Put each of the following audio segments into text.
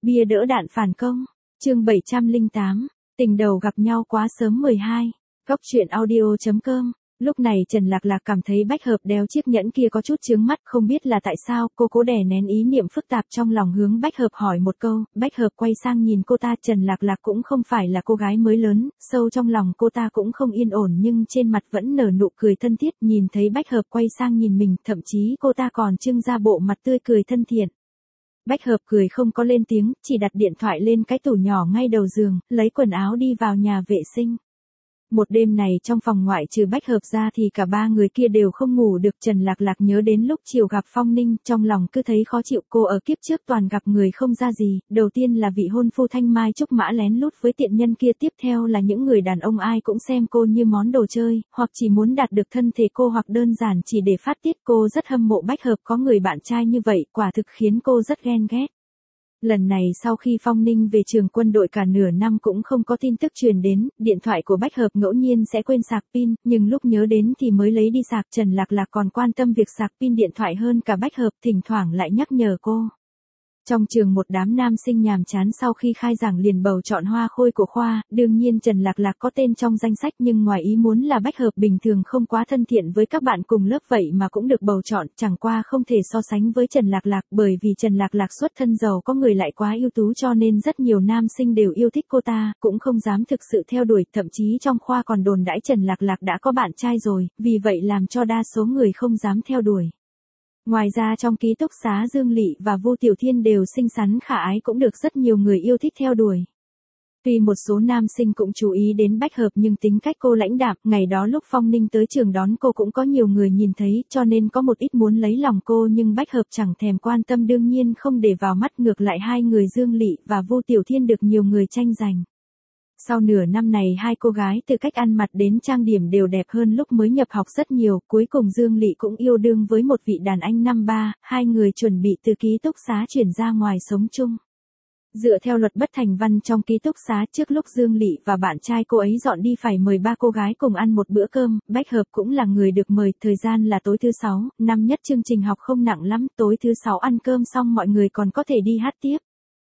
Bia đỡ đạn phản công. Chương 708. Tình đầu gặp nhau quá sớm 12. Góc truyện audio.com. Lúc này Trần Lạc Lạc cảm thấy Bách Hợp đeo chiếc nhẫn kia có chút chướng mắt, không biết là tại sao, cô cố đè nén ý niệm phức tạp trong lòng hướng Bách Hợp hỏi một câu. Bách Hợp quay sang nhìn cô ta, Trần Lạc Lạc cũng không phải là cô gái mới lớn, sâu trong lòng cô ta cũng không yên ổn nhưng trên mặt vẫn nở nụ cười thân thiết, nhìn thấy Bách Hợp quay sang nhìn mình, thậm chí cô ta còn trưng ra bộ mặt tươi cười thân thiện. Bách Hợp cười không có lên tiếng, chỉ đặt điện thoại lên cái tủ nhỏ ngay đầu giường, lấy quần áo đi vào nhà vệ sinh. Một đêm này trong phòng ngoại trừ Bách Hợp ra thì cả ba người kia đều không ngủ được. Trần Lạc Lạc nhớ đến lúc chiều gặp Phong Ninh, trong lòng cứ thấy khó chịu. Cô ở kiếp trước toàn gặp người không ra gì, đầu tiên là vị hôn phu thanh mai trúc mã lén lút với tiện nhân kia, tiếp theo là những người đàn ông ai cũng xem cô như món đồ chơi, hoặc chỉ muốn đạt được thân thể cô, hoặc đơn giản chỉ để phát tiết. Cô rất hâm mộ Bách Hợp có người bạn trai như vậy, quả thực khiến cô rất ghen ghét. Lần này sau khi Phong Ninh về trường quân đội cả nửa năm cũng không có tin tức truyền đến, điện thoại của Bách Hợp ngẫu nhiên sẽ quên sạc pin, nhưng lúc nhớ đến thì mới lấy đi sạc. Trần Lạc Lạc còn quan tâm việc sạc pin điện thoại hơn cả Bách Hợp, thỉnh thoảng lại nhắc nhở cô. Trong trường một đám nam sinh nhàm chán sau khi khai giảng liền bầu chọn hoa khôi của khoa, đương nhiên Trần Lạc Lạc có tên trong danh sách, nhưng ngoài ý muốn là Bách Hợp bình thường không quá thân thiện với các bạn cùng lớp vậy mà cũng được bầu chọn, chẳng qua không thể so sánh với Trần Lạc Lạc, bởi vì Trần Lạc Lạc xuất thân giàu có người lại quá ưu tú cho nên rất nhiều nam sinh đều yêu thích cô ta, cũng không dám thực sự theo đuổi, thậm chí trong khoa còn đồn đãi Trần Lạc Lạc đã có bạn trai rồi, vì vậy làm cho đa số người không dám theo đuổi. Ngoài ra trong ký túc xá Dương Lị và Vu Tiểu Thiên đều xinh xắn khả ái, cũng được rất nhiều người yêu thích theo đuổi. Tuy một số nam sinh cũng chú ý đến Bách Hợp nhưng tính cách cô lãnh đạm, ngày đó lúc Phong Ninh tới trường đón cô cũng có nhiều người nhìn thấy, cho nên có một ít muốn lấy lòng cô nhưng Bách Hợp chẳng thèm quan tâm, đương nhiên không để vào mắt, ngược lại hai người Dương Lị và Vu Tiểu Thiên được nhiều người tranh giành. Sau nửa năm này hai cô gái từ cách ăn mặc đến trang điểm đều đẹp hơn lúc mới nhập học rất nhiều, cuối cùng Dương Lị cũng yêu đương với một vị đàn anh năm ba, hai người chuẩn bị từ ký túc xá chuyển ra ngoài sống chung. Dựa theo luật bất thành văn trong ký túc xá, trước lúc Dương Lị và bạn trai cô ấy dọn đi phải mời ba cô gái cùng ăn một bữa cơm, Bách Hợp cũng là người được mời, thời gian là tối thứ 6, năm nhất chương trình học không nặng lắm, tối thứ 6 ăn cơm xong mọi người còn có thể đi hát tiếp.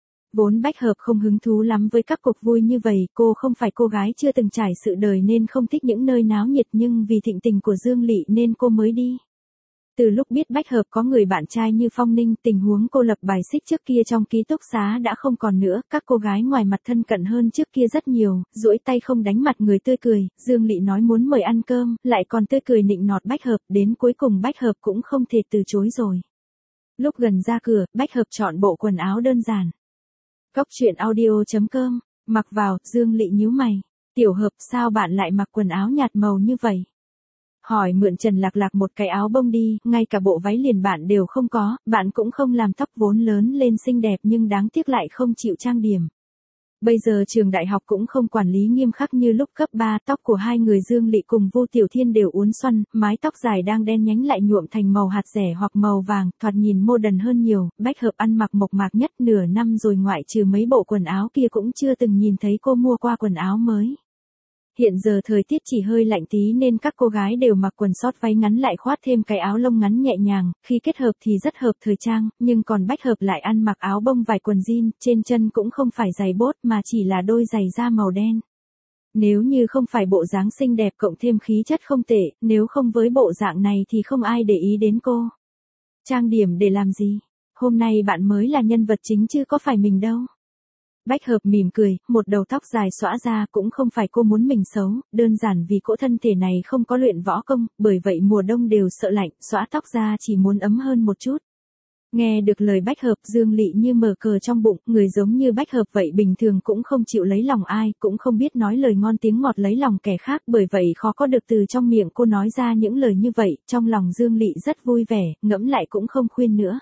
Vốn Bách Hợp không hứng thú lắm với các cuộc vui như vậy, cô không phải cô gái chưa từng trải sự đời nên không thích những nơi náo nhiệt, nhưng vì thịnh tình của Dương Lị nên cô mới đi. Từ lúc biết Bách Hợp có người bạn trai như Phong Ninh, tình huống cô lập bài xích trước kia trong ký túc xá đã không còn nữa, các cô gái ngoài mặt thân cận hơn trước kia rất nhiều, duỗi tay không đánh mặt người tươi cười, Dương Lị nói muốn mời ăn cơm, lại còn tươi cười nịnh nọt Bách Hợp, đến cuối cùng Bách Hợp cũng không thể từ chối rồi. Lúc gần ra cửa, Bách Hợp chọn bộ quần áo đơn giản. Góc truyện audio.com, mặc vào, Dương Lị nhíu mày. Tiểu Hợp, sao bạn lại mặc quần áo nhạt màu như vậy? Hỏi mượn Trần Lạc Lạc một cái áo bông đi, ngay cả bộ váy liền bạn đều không có, bạn cũng không làm tóc, vốn lớn lên xinh đẹp nhưng đáng tiếc lại không chịu trang điểm. Bây giờ trường đại học cũng không quản lý nghiêm khắc như lúc cấp 3, tóc của hai người Dương Lị cùng Vu Tiểu Thiên đều uốn xoăn, mái tóc dài đang đen nhánh lại nhuộm thành màu hạt rẻ hoặc màu vàng, thoạt nhìn modern hơn nhiều. Bách Hợp ăn mặc mộc mạc nhất, nửa năm rồi ngoại trừ mấy bộ quần áo kia cũng chưa từng nhìn thấy cô mua qua quần áo mới. Hiện giờ thời tiết chỉ hơi lạnh tí nên các cô gái đều mặc quần sót váy ngắn lại khoác thêm cái áo lông ngắn nhẹ nhàng, khi kết hợp thì rất hợp thời trang, nhưng còn Bách Hợp lại ăn mặc áo bông vải quần jean, trên chân cũng không phải giày bốt mà chỉ là đôi giày da màu đen. Nếu như không phải bộ dáng xinh đẹp cộng thêm khí chất không tệ, nếu không với bộ dạng này thì không ai để ý đến cô. Trang điểm để làm gì? Hôm nay bạn mới là nhân vật chính chứ có phải mình đâu. Bách Hợp mỉm cười, một đầu tóc dài xõa ra, cũng không phải cô muốn mình xấu, đơn giản vì cỗ thân thể này không có luyện võ công, bởi vậy mùa đông đều sợ lạnh, xõa tóc ra chỉ muốn ấm hơn một chút. Nghe được lời Bách Hợp, Dương Lị như mở cờ trong bụng, người giống như Bách Hợp vậy bình thường cũng không chịu lấy lòng ai, cũng không biết nói lời ngon tiếng ngọt lấy lòng kẻ khác, bởi vậy khó có được từ trong miệng cô nói ra những lời như vậy, trong lòng Dương Lị rất vui vẻ, ngẫm lại cũng không khuyên nữa.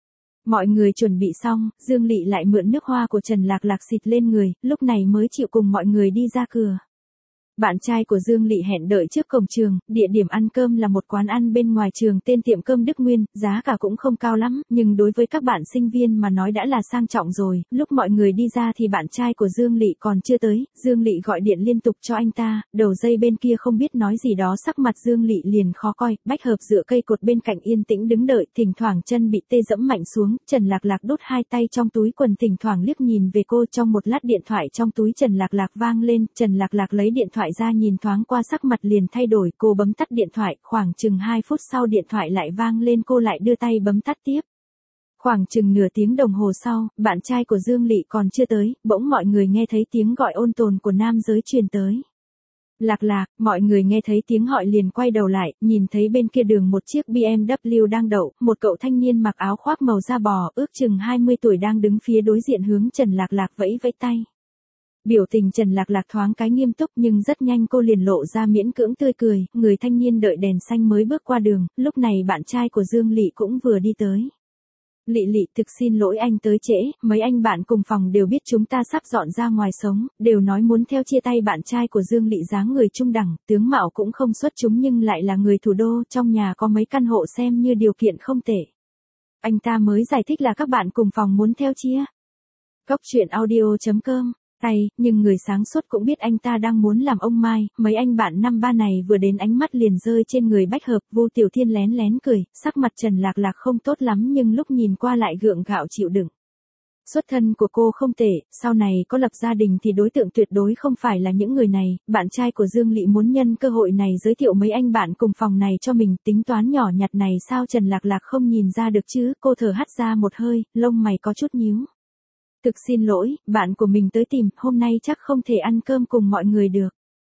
Mọi người chuẩn bị xong, Dương Lị lại mượn nước hoa của Trần Lạc Lạc xịt lên người, lúc này mới chịu cùng mọi người đi ra cửa. Bạn trai của Dương Lị hẹn đợi trước cổng trường, địa điểm ăn cơm là một quán ăn bên ngoài trường tên tiệm cơm Đức Nguyên, giá cả cũng không cao lắm, nhưng đối với các bạn sinh viên mà nói đã là sang trọng rồi. Lúc mọi người đi ra thì bạn trai của Dương Lị còn chưa tới, Dương Lị gọi điện liên tục cho anh ta, đầu dây bên kia không biết nói gì đó, sắc mặt Dương Lị liền khó coi. Bách Hợp dựa cây cột bên cạnh yên tĩnh đứng đợi, thỉnh thoảng chân bị tê dẫm mạnh xuống, Trần Lạc Lạc đút hai tay trong túi quần thỉnh thoảng liếc nhìn về cô. Trong một lát điện thoại trong túi Trần Lạc Lạc vang lên, Trần Lạc Lạc lấy điện thoại ra nhìn thoáng qua sắc mặt liền thay đổi, cô bấm tắt điện thoại, khoảng chừng 2 phút sau điện thoại lại vang lên, cô lại đưa tay bấm tắt tiếp. Khoảng chừng nửa tiếng đồng hồ sau, bạn trai của Dương Lị còn chưa tới, bỗng mọi người nghe thấy tiếng gọi ôn tồn của nam giới truyền tới. Lạc Lạc, mọi người nghe thấy tiếng gọi liền quay đầu lại, nhìn thấy bên kia đường một chiếc BMW đang đậu, một cậu thanh niên mặc áo khoác màu da bò, ước chừng 20 tuổi đang đứng phía đối diện hướng Trần Lạc Lạc vẫy vẫy tay. Biểu tình Trần Lạc Lạc thoáng cái nghiêm túc nhưng rất nhanh cô liền lộ ra miễn cưỡng tươi cười, người thanh niên đợi đèn xanh mới bước qua đường, lúc này bạn trai của Dương Lị cũng vừa đi tới. Lị Lị, thực xin lỗi anh tới trễ, mấy anh bạn cùng phòng đều biết chúng ta sắp dọn ra ngoài sống, đều nói muốn theo chia tay. Bạn trai của Dương Lị dáng người trung đẳng, tướng mạo cũng không xuất chúng nhưng lại là người thủ đô, trong nhà có mấy căn hộ xem như điều kiện không tệ. Anh ta mới giải thích là các bạn cùng phòng muốn theo chia. Cốc truyện audio.com nhưng người sáng suốt cũng biết anh ta đang muốn làm ông Mai. Mấy anh bạn năm ba này vừa đến ánh mắt liền rơi trên người Bách Hợp. Vu Tiểu Thiên lén lén cười, sắc mặt Trần Lạc Lạc không tốt lắm nhưng lúc nhìn qua lại gượng gạo chịu đựng. Xuất thân của cô không tệ, sau này có lập gia đình thì đối tượng tuyệt đối không phải là những người này. Bạn trai của Dương Lị muốn nhân cơ hội này giới thiệu mấy anh bạn cùng phòng này cho mình, tính toán nhỏ nhặt này sao Trần Lạc Lạc không nhìn ra được chứ. Cô thở hắt ra một hơi, lông mày có chút nhíu. Thực xin lỗi, bạn của mình tới tìm, hôm nay chắc không thể ăn cơm cùng mọi người được.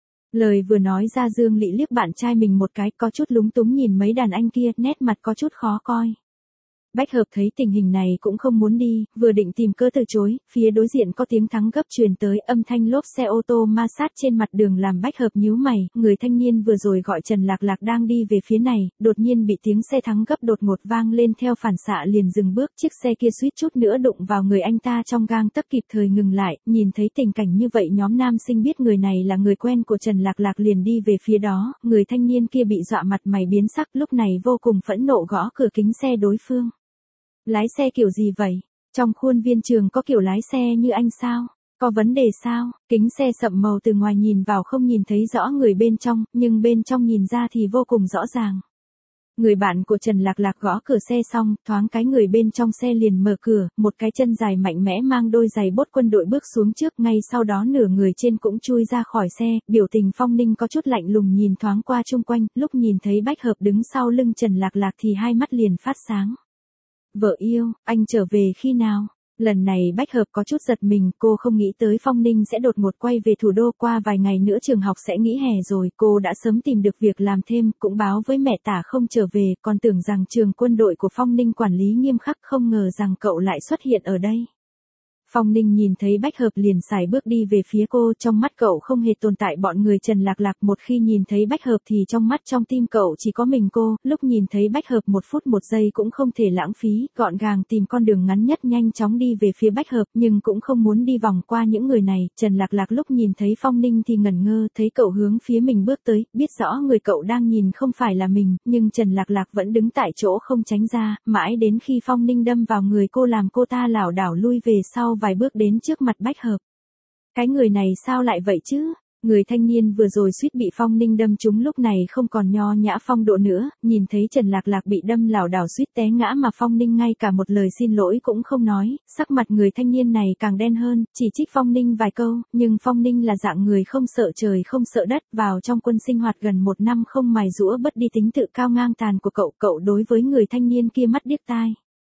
Lời vừa nói ra Dương Lị liếc bạn trai mình một cái, có chút lúng túng nhìn mấy đàn anh kia, nét mặt có chút khó coi. Bách Hợp thấy tình hình này cũng không muốn đi, vừa định tìm cớ từ chối, phía đối diện có tiếng thắng gấp truyền tới, âm thanh lốp xe ô tô ma sát trên mặt đường làm Bách Hợp nhíu mày. Người thanh niên vừa rồi gọi Trần Lạc Lạc đang đi về phía này, đột nhiên bị tiếng xe thắng gấp đột ngột vang lên, theo phản xạ liền dừng bước, chiếc xe kia suýt chút nữa đụng vào người anh ta trong gang tấc, kịp thời ngừng lại. Nhìn thấy tình cảnh như vậy, nhóm nam sinh biết người này là người quen của Trần Lạc Lạc liền đi về phía đó. Người thanh niên kia bị dọa mặt mày biến sắc, lúc này vô cùng phẫn nộ gõ cửa kính xe đối phương. Lái xe kiểu gì vậy? Trong khuôn viên trường có kiểu lái xe như anh sao? Có vấn đề sao? Kính xe sậm màu từ ngoài nhìn vào không nhìn thấy rõ người bên trong, nhưng bên trong nhìn ra thì vô cùng rõ ràng. Người bạn của Trần Lạc Lạc gõ cửa xe xong, thoáng cái người bên trong xe liền mở cửa, một cái chân dài mạnh mẽ mang đôi giày bốt quân đội bước xuống trước, ngay sau đó nửa người trên cũng chui ra khỏi xe. Biểu tình Phong Ninh có chút lạnh lùng nhìn thoáng qua chung quanh, lúc nhìn thấy Bách Hợp đứng sau lưng Trần Lạc Lạc thì hai mắt liền phát sáng. Vợ yêu, anh trở về khi nào? Lần này Bách Hợp có chút giật mình, cô không nghĩ tới Phong Ninh sẽ đột ngột quay về thủ đô, qua vài ngày nữa trường học sẽ nghỉ hè rồi, cô đã sớm tìm được việc làm thêm, cũng báo với mẹ tả không trở về, còn tưởng rằng trường quân đội của Phong Ninh quản lý nghiêm khắc, không ngờ rằng cậu lại xuất hiện ở đây. Phong Ninh nhìn thấy Bách Hợp liền sải bước đi về phía cô, trong mắt cậu không hề tồn tại bọn người Trần Lạc Lạc, một khi nhìn thấy Bách Hợp thì trong mắt trong tim cậu chỉ có mình cô, lúc nhìn thấy Bách Hợp 1 phút 1 giây cũng không thể lãng phí, gọn gàng tìm con đường ngắn nhất nhanh chóng đi về phía Bách Hợp, nhưng cũng không muốn đi vòng qua những người này. Trần Lạc Lạc lúc nhìn thấy Phong Ninh thì ngẩn ngơ, thấy cậu hướng phía mình bước tới, biết rõ người cậu đang nhìn không phải là mình, nhưng Trần Lạc Lạc vẫn đứng tại chỗ không tránh ra, mãi đến khi Phong Ninh đâm vào người cô làm cô ta lảo đảo lui về sau vài bước đến trước mặt Bách Hợp. Cái người này sao lại vậy chứ? Người thanh niên vừa rồi suýt bị Phong Ninh đâm trúng lúc này không còn nho nhã phong độ nữa, nhìn thấy Trần Lạc Lạc bị đâm lảo đảo suýt té ngã mà Phong Ninh ngay cả một lời xin lỗi cũng không nói, sắc mặt người thanh niên này càng đen hơn, chỉ trích Phong Ninh vài câu, nhưng Phong Ninh là dạng người không sợ trời không sợ đất, vào trong quân sinh hoạt gần 1 năm không mài giũa bớt đi tính tự cao ngang tàn của cậu đối với người thanh niên kia mắt điếc tai.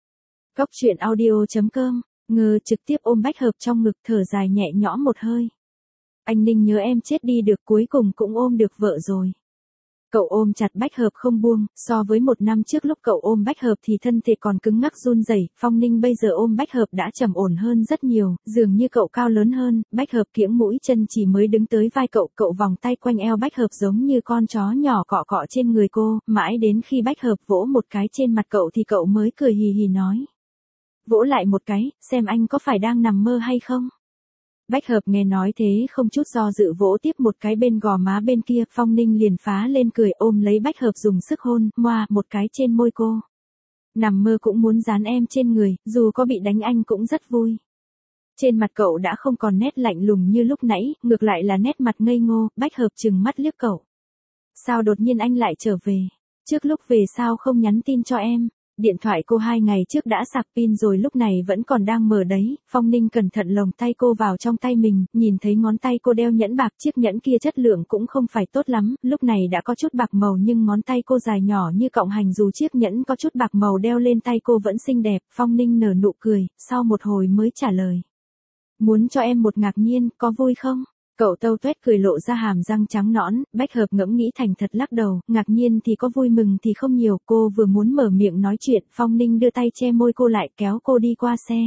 Cốc truyện audio.com Ngơ trực tiếp ôm Bách Hợp trong ngực, thở dài nhẹ nhõm một hơi. Anh Ninh nhớ em chết đi được, cuối cùng cũng ôm được vợ rồi. Cậu ôm chặt Bách Hợp không buông, so với 1 năm trước lúc cậu ôm Bách Hợp thì thân thể còn cứng ngắc run rẩy. Phong Ninh bây giờ ôm Bách Hợp đã trầm ổn hơn rất nhiều, dường như cậu cao lớn hơn, Bách Hợp kiễng mũi chân chỉ mới đứng tới vai cậu vòng tay quanh eo Bách Hợp giống như con chó nhỏ cọ cọ trên người cô, mãi đến khi Bách Hợp vỗ một cái trên mặt cậu thì cậu mới cười hì hì nói. Vỗ lại một cái, xem anh có phải đang nằm mơ hay không? Bách hợp nghe nói thế không chút do dự vỗ tiếp một cái bên gò má bên kia, Phong Ninh liền phá lên cười ôm lấy bách hợp dùng sức hôn, moa, một cái trên môi cô. Nằm mơ cũng muốn dán em trên người, dù có bị đánh anh cũng rất vui. Trên mặt cậu đã không còn nét lạnh lùng như lúc nãy, ngược lại là nét mặt ngây ngô, bách hợp trừng mắt liếc cậu. Sao đột nhiên anh lại trở về? Trước lúc về sao không nhắn tin cho em? Điện thoại cô 2 ngày trước đã sạc pin rồi lúc này vẫn còn đang mở đấy. Phong Ninh cẩn thận lồng tay cô vào trong tay mình, nhìn thấy ngón tay cô đeo nhẫn bạc, chiếc nhẫn kia chất lượng cũng không phải tốt lắm, lúc này đã có chút bạc màu nhưng ngón tay cô dài nhỏ như cọng hành, dù chiếc nhẫn có chút bạc màu đeo lên tay cô vẫn xinh đẹp. Phong Ninh nở nụ cười, sau một hồi mới trả lời. Muốn cho em một ngạc nhiên, có vui không? Cậu tâu tuét cười lộ ra hàm răng trắng nõn, bách hợp ngẫm nghĩ thành thật lắc đầu, ngạc nhiên thì có vui mừng thì không nhiều, cô vừa muốn mở miệng nói chuyện, Phong Ninh đưa tay che môi cô lại kéo cô đi qua xe.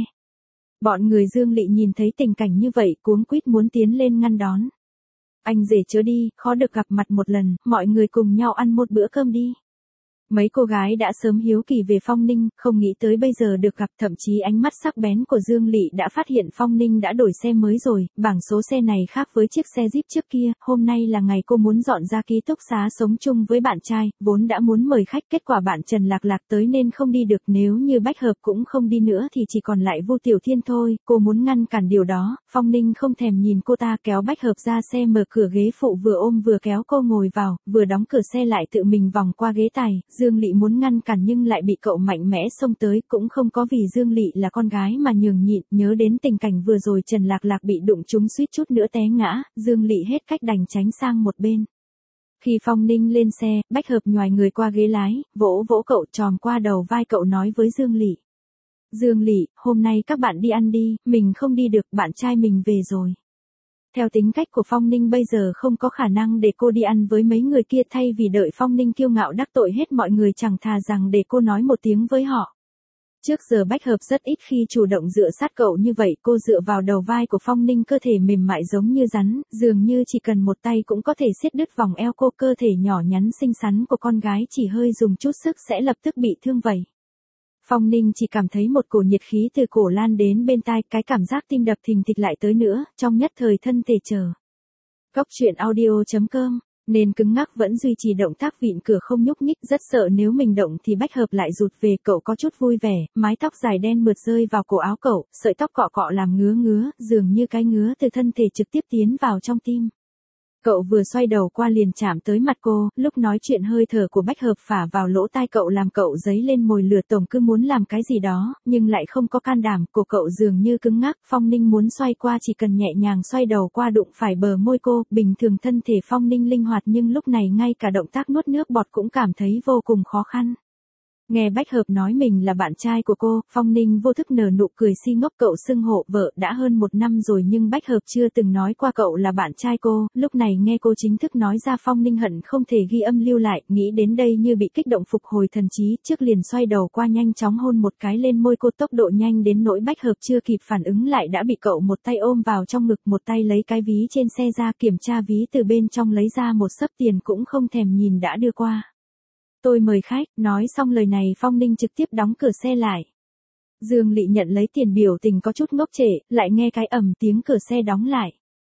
Bọn người Dương Lị nhìn thấy tình cảnh như vậy cuống quýt muốn tiến lên ngăn đón. Anh rể chớ đi, khó được gặp mặt một lần, mọi người cùng nhau ăn một bữa cơm đi. Mấy cô gái đã sớm hiếu kỳ về Phong Ninh, không nghĩ tới bây giờ được gặp, thậm chí ánh mắt sắc bén của Dương Lị đã phát hiện Phong Ninh đã đổi xe mới rồi, bảng số xe này khác với chiếc xe Jeep trước kia, hôm nay là ngày cô muốn dọn ra ký túc xá sống chung với bạn trai, vốn đã muốn mời khách, kết quả bạn Trần Lạc Lạc tới nên không đi được, nếu như Bách Hợp cũng không đi nữa thì chỉ còn lại Vu Tiểu Thiên thôi, cô muốn ngăn cản điều đó, Phong Ninh không thèm nhìn cô ta kéo Bách Hợp ra xe, mở cửa ghế phụ vừa ôm vừa kéo cô ngồi vào, vừa đóng cửa xe lại tự mình vòng qua ghế tài. Dương Lị muốn ngăn cản nhưng lại bị cậu mạnh mẽ xông tới, cũng không có vì Dương Lị là con gái mà nhường nhịn, nhớ đến tình cảnh vừa rồi Trần Lạc Lạc bị đụng trúng suýt chút nữa té ngã, Dương Lị hết cách đành tránh sang một bên. Khi Phong Ninh lên xe, Bách Hợp nhoài người qua ghế lái, vỗ vỗ cậu, tròn qua đầu vai cậu nói với Dương Lị. Dương Lị, hôm nay các bạn đi ăn đi, mình không đi được, bạn trai mình về rồi. Theo tính cách của Phong Ninh bây giờ không có khả năng để cô đi ăn với mấy người kia, thay vì đợi Phong Ninh kiêu ngạo đắc tội hết mọi người chẳng thà rằng để cô nói một tiếng với họ. Trước giờ Bách Hợp rất ít khi chủ động dựa sát cậu như vậy, cô dựa vào đầu vai của Phong Ninh, cơ thể mềm mại giống như rắn, dường như chỉ cần một tay cũng có thể siết đứt vòng eo cô, cơ thể nhỏ nhắn xinh xắn của con gái chỉ hơi dùng chút sức sẽ lập tức bị thương vậy. Phong Ninh chỉ cảm thấy một cổ nhiệt khí từ cổ lan đến bên tai, cái cảm giác tim đập thình thịch lại tới nữa, trong nhất thời thân thể chờ. Góc truyện audio.com, nên cứng ngắc vẫn duy trì động tác vịn cửa không nhúc nhích, rất sợ nếu mình động thì Bách Hợp lại rụt về, cậu có chút vui vẻ, mái tóc dài đen mượt rơi vào cổ áo cậu, sợi tóc cọ cọ làm ngứa ngứa, dường như cái ngứa từ thân thể trực tiếp tiến vào trong tim. Cậu vừa xoay đầu qua liền chạm tới mặt cô, lúc nói chuyện hơi thở của Bách Hợp phả vào lỗ tai cậu làm cậu dấy lên mồi lửa, tổng cứ muốn làm cái gì đó, nhưng lại không có can đảm, cổ cậu dường như cứng ngắc, Phong Ninh muốn xoay qua chỉ cần nhẹ nhàng xoay đầu qua đụng phải bờ môi cô, bình thường thân thể Phong Ninh linh hoạt nhưng lúc này ngay cả động tác nuốt nước bọt cũng cảm thấy vô cùng khó khăn. Nghe Bách Hợp nói mình là bạn trai của cô, Phong Ninh vô thức nở nụ cười si ngốc, cậu xưng hô vợ đã hơn 1 năm rồi nhưng Bách Hợp chưa từng nói qua cậu là bạn trai cô, lúc này nghe cô chính thức nói ra Phong Ninh hận không thể ghi âm lưu lại, nghĩ đến đây như bị kích động phục hồi thần trí, trước liền xoay đầu qua nhanh chóng hôn một cái lên môi cô, tốc độ nhanh đến nỗi Bách Hợp chưa kịp phản ứng lại đã bị cậu một tay ôm vào trong ngực, một tay lấy cái ví trên xe ra kiểm tra ví, từ bên trong lấy ra một xấp tiền cũng không thèm nhìn đã đưa qua. Tôi mời khách, nói xong lời này Phong Ninh trực tiếp đóng cửa xe lại. Dương Lị nhận lấy tiền, biểu tình có chút ngốc trệ, lại nghe cái ầm tiếng cửa xe đóng lại.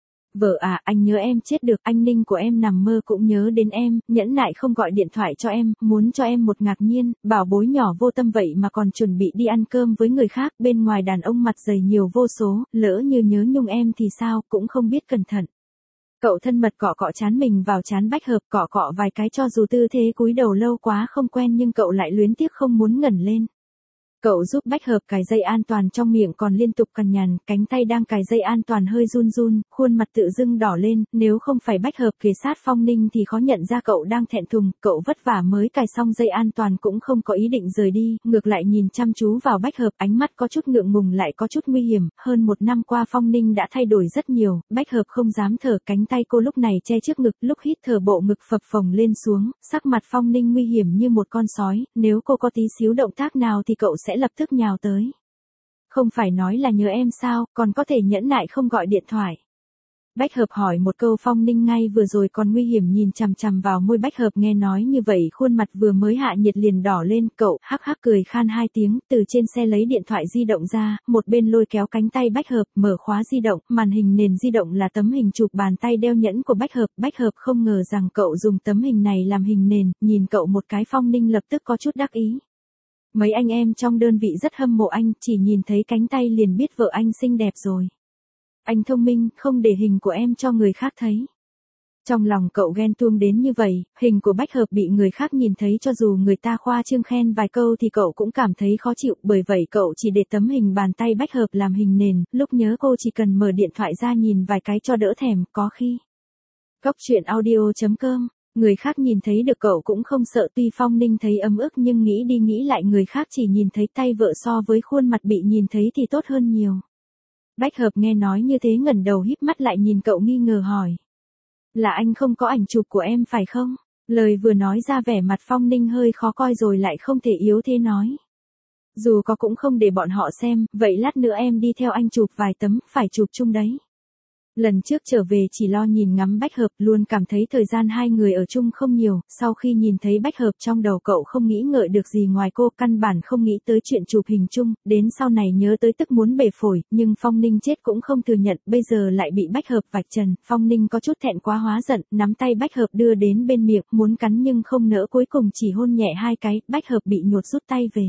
Vợ à, anh nhớ em chết được, anh Ninh của em nằm mơ cũng nhớ đến em, nhẫn nại không gọi điện thoại cho em, muốn cho em một ngạc nhiên, bảo bối nhỏ vô tâm vậy mà còn chuẩn bị đi ăn cơm với người khác, bên ngoài đàn ông mặt dày nhiều vô số, lỡ như nhớ nhung em thì sao, cũng không biết cẩn thận. Cậu thân mật cọ cọ trán mình vào trán Bách Hợp, cọ cọ vài cái cho dù tư thế cúi đầu lâu quá không quen nhưng cậu lại luyến tiếc không muốn ngẩng lên. Cậu giúp Bách Hợp cài dây an toàn, trong miệng còn liên tục cằn nhằn, cánh tay đang cài dây an toàn hơi run run, khuôn mặt tự dưng đỏ lên, nếu không phải Bách Hợp kề sát Phong Ninh thì khó nhận ra cậu đang thẹn thùng, cậu vất vả mới cài xong dây an toàn cũng không có ý định rời đi, ngược lại nhìn chăm chú vào Bách Hợp, ánh mắt có chút ngượng ngùng lại có chút nguy hiểm, hơn 1 năm qua Phong Ninh đã thay đổi rất nhiều, Bách Hợp không dám thở, cánh tay cô lúc này che trước ngực, lúc hít thở bộ ngực phập phồng lên xuống, sắc mặt Phong Ninh nguy hiểm như một con sói, nếu cô có tí xíu động tác nào thì cậu sẽ lập tức nhào tới. Không phải nói là nhớ em sao, còn có thể nhẫn nại không gọi điện thoại. Bách Hợp hỏi một câu. Phong Ninh ngay vừa rồi còn nguy hiểm nhìn chằm chằm vào môi Bách Hợp, nghe nói như vậy khuôn mặt vừa mới hạ nhiệt liền đỏ lên. Cậu hắc hắc cười khan hai tiếng, từ trên xe lấy điện thoại di động ra, một bên lôi kéo cánh tay Bách Hợp, mở khóa di động, màn hình nền di động là tấm hình chụp bàn tay đeo nhẫn của Bách Hợp. Bách Hợp không ngờ rằng cậu dùng tấm hình này làm hình nền, nhìn cậu một cái. Phong Ninh lập tức có chút đắc ý. Mấy anh em trong đơn vị rất hâm mộ anh, chỉ nhìn thấy cánh tay liền biết vợ anh xinh đẹp rồi. Anh thông minh, không để hình của em cho người khác thấy. Trong lòng cậu ghen tuông đến như vậy, hình của Bách Hợp bị người khác nhìn thấy cho dù người ta khoa trương khen vài câu thì cậu cũng cảm thấy khó chịu, bởi vậy cậu chỉ để tấm hình bàn tay Bách Hợp làm hình nền, lúc nhớ cô chỉ cần mở điện thoại ra nhìn vài cái cho đỡ thèm, có khi. Góc truyện audio.com, người khác nhìn thấy được cậu cũng không sợ. Tuy Phong Ninh thấy ấm ức nhưng nghĩ đi nghĩ lại người khác chỉ nhìn thấy tay vợ so với khuôn mặt bị nhìn thấy thì tốt hơn nhiều. Bách Hợp nghe nói như thế ngẩng đầu híp mắt lại nhìn cậu nghi ngờ hỏi. Là anh không có ảnh chụp của em phải không? Lời vừa nói ra vẻ mặt Phong Ninh hơi khó coi rồi lại không thể yếu thế nói. Dù có cũng không để bọn họ xem, vậy lát nữa em đi theo anh chụp vài tấm, phải chụp chung đấy. Lần trước trở về chỉ lo nhìn ngắm Bách Hợp, luôn cảm thấy thời gian hai người ở chung không nhiều, sau khi nhìn thấy Bách Hợp trong đầu cậu không nghĩ ngợi được gì ngoài cô, căn bản không nghĩ tới chuyện chụp hình chung, đến sau này nhớ tới tức muốn bể phổi, nhưng Phong Ninh chết cũng không thừa nhận, bây giờ lại bị Bách Hợp vạch trần, Phong Ninh có chút thẹn quá hóa giận, nắm tay Bách Hợp đưa đến bên miệng, muốn cắn nhưng không nỡ, cuối cùng chỉ hôn nhẹ hai cái, Bách Hợp bị nhột rút tay về.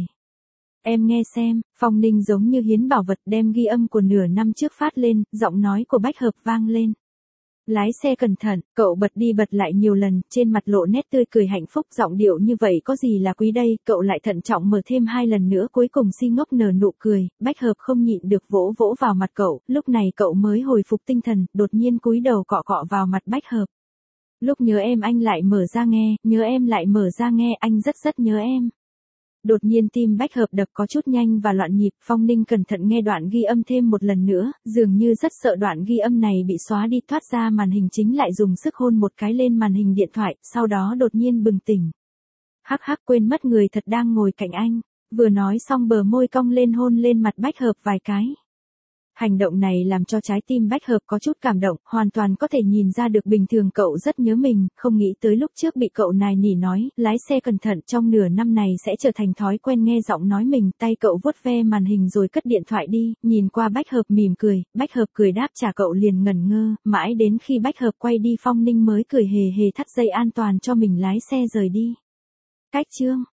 Em nghe xem, Phong Ninh giống như hiến bảo vật đem ghi âm của nửa năm trước phát lên, giọng nói của Bách Hợp vang lên. Lái xe cẩn thận, cậu bật đi bật lại nhiều lần, trên mặt lộ nét tươi cười hạnh phúc, giọng điệu như vậy có gì là quý đây, cậu lại thận trọng mở thêm hai lần nữa, cuối cùng si ngốc nở nụ cười, Bách Hợp không nhịn được vỗ vỗ vào mặt cậu, lúc này cậu mới hồi phục tinh thần, đột nhiên cúi đầu cọ cọ vào mặt Bách Hợp. Lúc nhớ em anh lại mở ra nghe, nhớ em lại mở ra nghe, anh rất rất nhớ em. Đột nhiên tim Bách Hợp đập có chút nhanh và loạn nhịp, Phong Ninh cẩn thận nghe đoạn ghi âm thêm một lần nữa, dường như rất sợ đoạn ghi âm này bị xóa đi, thoát ra màn hình chính lại dùng sức hôn một cái lên màn hình điện thoại, sau đó đột nhiên bừng tỉnh. Hắc hắc quên mất người thật đang ngồi cạnh anh, vừa nói xong bờ môi cong lên hôn lên mặt Bách Hợp vài cái. Hành động này làm cho trái tim Bách Hợp có chút cảm động, hoàn toàn có thể nhìn ra được bình thường cậu rất nhớ mình, không nghĩ tới lúc trước bị cậu nài nỉ nói, lái xe cẩn thận, trong nửa năm này sẽ trở thành thói quen nghe giọng nói mình, tay cậu vuốt ve màn hình rồi cất điện thoại đi, nhìn qua Bách Hợp mỉm cười, Bách Hợp cười đáp trả, cậu liền ngẩn ngơ, mãi đến khi Bách Hợp quay đi Phong Ninh mới cười hề hề thắt dây an toàn cho mình lái xe rời đi. Cách chương